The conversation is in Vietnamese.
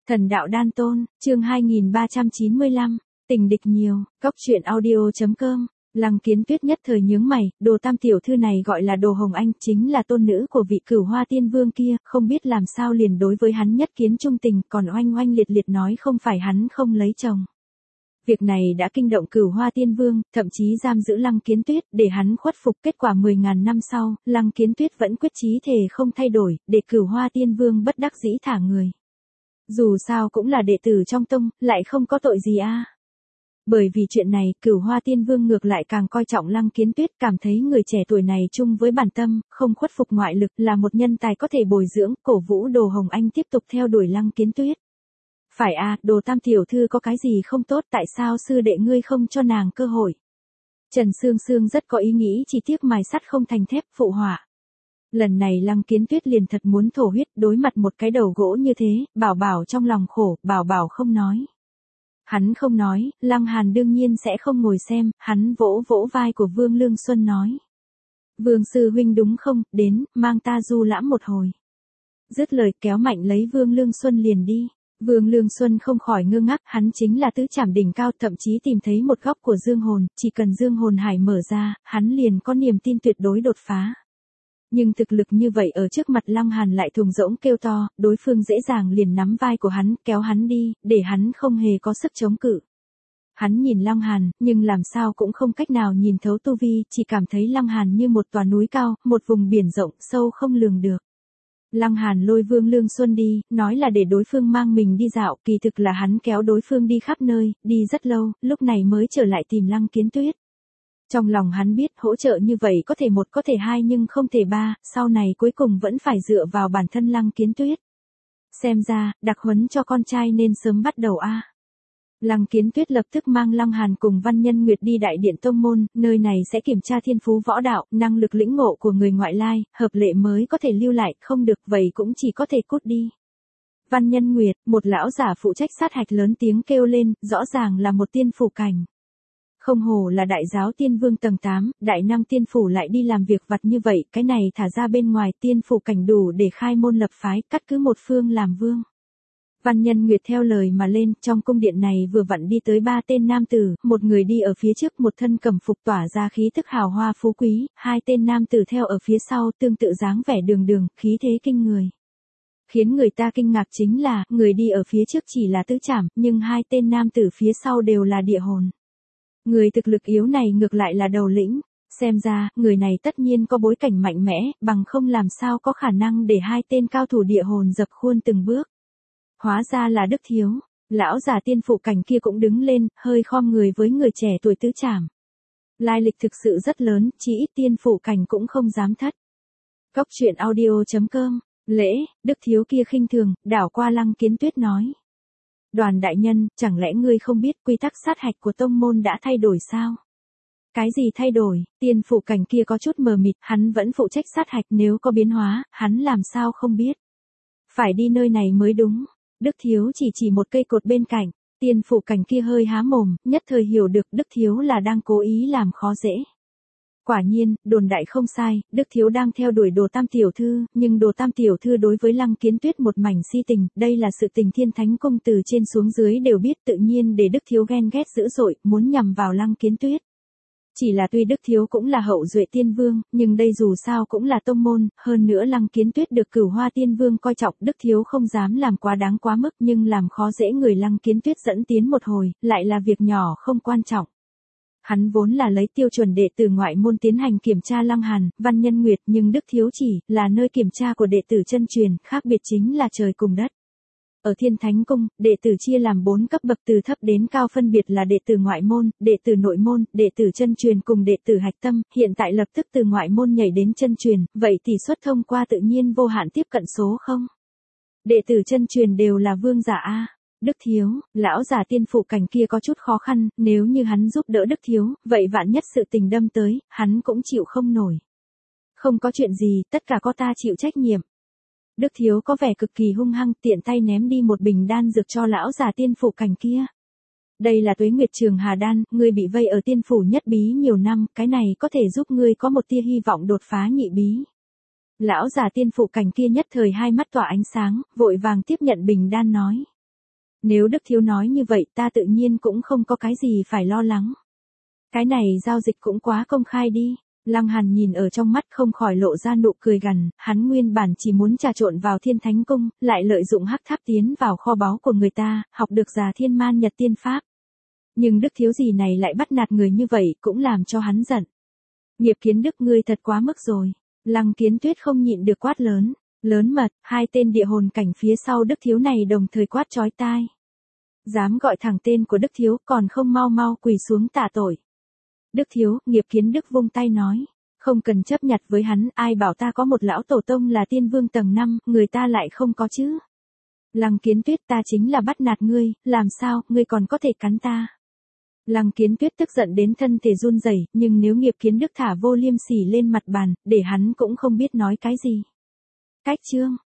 Thần đạo đan tôn, chương 2395, tình địch nhiều, cóc truyện audio.com. Lăng Kiến Tuyết nhất thời nhướng mày, Đồ Tam tiểu thư này gọi là Đồ Hồng Anh, chính là tôn nữ của vị Cửu Hoa Tiên Vương kia, không biết làm sao liền đối với hắn nhất kiến trung tình, còn oanh oanh liệt liệt nói không phải hắn không lấy chồng. Việc này đã kinh động Cửu Hoa Tiên Vương, thậm chí giam giữ Lăng Kiến Tuyết để hắn khuất phục. Kết quả 10.000 năm sau, Lăng Kiến Tuyết vẫn quyết chí thề không thay đổi, để Cửu Hoa Tiên Vương bất đắc dĩ thả người. Dù sao cũng là đệ tử trong tông, lại không có tội gì a. Bởi vì chuyện này, Cửu Hoa Tiên Vương ngược lại càng coi trọng Lăng Kiến Tuyết, cảm thấy người trẻ tuổi này chung với bản tâm, không khuất phục ngoại lực, là một nhân tài có thể bồi dưỡng, cổ vũ Đồ Hồng Anh tiếp tục theo đuổi Lăng Kiến Tuyết. Phải a, Đồ Tam tiểu thư có cái gì không tốt, tại sao sư đệ ngươi không cho nàng cơ hội? Trần Sương Sương rất có ý nghĩ, chỉ tiếc mài sắt không thành thép, phụ họa. Lần này Lăng Kiến Tuyết liền thật muốn thổ huyết, đối mặt một cái đầu gỗ như thế, Bảo Bảo trong lòng khổ, Bảo Bảo không nói. Hắn không nói, Lăng Hàn đương nhiên sẽ không ngồi xem, hắn vỗ vỗ vai của Vương Lương Xuân nói. Vương sư huynh đúng không, đến, mang ta du lãm một hồi. Dứt lời kéo mạnh lấy Vương Lương Xuân liền đi. Vương Lương Xuân không khỏi ngơ ngác, hắn chính là tứ trảm đỉnh cao, thậm chí tìm thấy một góc của dương hồn, chỉ cần dương hồn hải mở ra, hắn liền có niềm tin tuyệt đối đột phá. Nhưng thực lực như vậy ở trước mặt Lăng Hàn lại thùng rỗng kêu to, đối phương dễ dàng liền nắm vai của hắn, kéo hắn đi, để hắn không hề có sức chống cự. Hắn nhìn Lăng Hàn, nhưng làm sao cũng không cách nào nhìn thấu tu vi, chỉ cảm thấy Lăng Hàn như một tòa núi cao, một vùng biển rộng, sâu không lường được. Lăng Hàn lôi Vương Lương Xuân đi, nói là để đối phương mang mình đi dạo, kỳ thực là hắn kéo đối phương đi khắp nơi, đi rất lâu, lúc này mới trở lại tìm Lăng Kiến Tuyết. Trong lòng hắn biết hỗ trợ như vậy có thể một có thể hai nhưng không thể ba, sau này cuối cùng vẫn phải dựa vào bản thân Lăng Kiến Tuyết. Xem ra, đặc huấn cho con trai nên sớm bắt đầu a. Lăng Kiến Tuyết lập tức mang Lăng Hàn cùng Văn Nhân Nguyệt đi đại điện tông môn, nơi này sẽ kiểm tra thiên phú võ đạo, năng lực lĩnh ngộ của người ngoại lai, hợp lệ mới có thể lưu lại, không được vậy cũng chỉ có thể cút đi. Văn Nhân Nguyệt, một lão giả phụ trách sát hạch lớn tiếng kêu lên, rõ ràng là một tiên phủ cảnh. Không hổ là đại giáo tiên vương tầng 8, đại năng tiên phủ lại đi làm việc vặt như vậy, cái này thả ra bên ngoài tiên phủ cảnh đủ để khai môn lập phái, cắt cứ một phương làm vương. Văn Nhân Nguyệt theo lời mà lên, trong cung điện này vừa vặn đi tới 3 tên nam tử, một người đi ở phía trước, một thân cẩm phục tỏa ra khí thức hào hoa phú quý, 2 tên nam tử theo ở phía sau, tương tự dáng vẻ đường đường, khí thế kinh người. Khiến người ta kinh ngạc chính là, người đi ở phía trước chỉ là tứ trảm, nhưng 2 tên nam tử phía sau đều là địa hồn. Người thực lực yếu này ngược lại là đầu lĩnh, xem ra, người này tất nhiên có bối cảnh mạnh mẽ, bằng không làm sao có khả năng để 2 tên cao thủ địa hồn dập khuôn từng bước. Hóa ra là Đức Thiếu, lão già tiên phụ cảnh kia cũng đứng lên, hơi khom người với người trẻ tuổi tứ trảm. Lai lịch thực sự rất lớn, chỉ ít tiên phụ cảnh cũng không dám thất. Cóc truyện audio.com, lễ, Đức Thiếu kia khinh thường, đảo qua Lăng Kiến Tuyết nói. Đoàn đại nhân, chẳng lẽ ngươi không biết quy tắc sát hạch của tông môn đã thay đổi sao? Cái gì thay đổi? Tiên phụ cảnh kia có chút mờ mịt, hắn vẫn phụ trách sát hạch, nếu có biến hóa, hắn làm sao không biết? Phải đi nơi này mới đúng. Đức Thiếu chỉ một cây cột bên cạnh, tiên phụ cảnh kia hơi há mồm, nhất thời hiểu được Đức Thiếu là đang cố ý làm khó dễ. Quả nhiên, đồn đại không sai, Đức Thiếu đang theo đuổi Đồ Tam tiểu thư, nhưng Đồ Tam tiểu thư đối với Lăng Kiến Tuyết một mảnh si tình, đây là sự tình Thiên Thánh Cung từ trên xuống dưới đều biết, tự nhiên để Đức Thiếu ghen ghét dữ dội, muốn nhằm vào Lăng Kiến Tuyết. Chỉ là tuy Đức Thiếu cũng là hậu duệ tiên vương, nhưng đây dù sao cũng là tông môn, hơn nữa Lăng Kiến Tuyết được Cửu Hoa Tiên Vương coi trọng, Đức Thiếu không dám làm quá đáng quá mức, nhưng làm khó dễ người Lăng Kiến Tuyết dẫn tiến một hồi, lại là việc nhỏ không quan trọng. Hắn vốn là lấy tiêu chuẩn đệ tử ngoại môn tiến hành kiểm tra Lăng Hàn, Văn Nhân Nguyệt, nhưng Đức Thiếu chỉ là nơi kiểm tra của đệ tử chân truyền, khác biệt chính là trời cùng đất. Ở Thiên Thánh Cung, đệ tử chia làm 4 cấp bậc từ thấp đến cao, phân biệt là đệ tử ngoại môn, đệ tử nội môn, đệ tử chân truyền cùng đệ tử hạch tâm, hiện tại lập tức từ ngoại môn nhảy đến chân truyền, vậy tỷ suất thông qua tự nhiên vô hạn tiếp cận số không? Đệ tử chân truyền đều là vương giả a. Đức Thiếu, lão già tiên phụ cảnh kia có chút khó khăn, nếu như hắn giúp đỡ Đức Thiếu, vậy vạn nhất sự tình đâm tới, hắn cũng chịu không nổi. Không có chuyện gì, tất cả có ta chịu trách nhiệm. Đức Thiếu có vẻ cực kỳ hung hăng, tiện tay ném đi một bình đan dược cho lão già tiên phụ cảnh kia. Đây là Tuế Nguyệt Trường Hà đan, ngươi bị vây ở tiên phủ nhất bí nhiều năm, cái này có thể giúp ngươi có một tia hy vọng đột phá nhị bí. Lão già tiên phụ cảnh kia nhất thời hai mắt tỏa ánh sáng, vội vàng tiếp nhận bình đan nói. Nếu Đức Thiếu nói như vậy ta tự nhiên cũng không có cái gì phải lo lắng. Cái này giao dịch cũng quá công khai đi. Lăng Hàn nhìn ở trong mắt không khỏi lộ ra nụ cười gằn, hắn nguyên bản chỉ muốn trà trộn vào Thiên Thánh Cung, lại lợi dụng hắc tháp tiến vào kho báu của người ta, học được già thiên man nhật tiên pháp. Nhưng Đức Thiếu gì này lại bắt nạt người như vậy cũng làm cho hắn giận. Nghiệp Kiến Đức ngươi thật quá mức rồi. Lăng Kiến Tuyết không nhịn được quát lớn. Lớn mật, hai tên địa hồn cảnh phía sau Đức Thiếu này đồng thời quát chói tai. Dám gọi thẳng tên của Đức Thiếu còn không mau mau quỳ xuống tạ tội. Đức Thiếu, Nghiệp Kiến Đức vung tay nói. Không cần chấp nhặt với hắn, ai bảo ta có một lão tổ tông là tiên vương tầng 5, người ta lại không có chứ. Lăng Kiến Tuyết ta chính là bắt nạt ngươi, làm sao, ngươi còn có thể cắn ta. Lăng Kiến Tuyết tức giận đến thân thể run rẩy, nhưng nếu Nghiệp Kiến Đức thả vô liêm sỉ lên mặt bàn, để hắn cũng không biết nói cái gì. Cách chương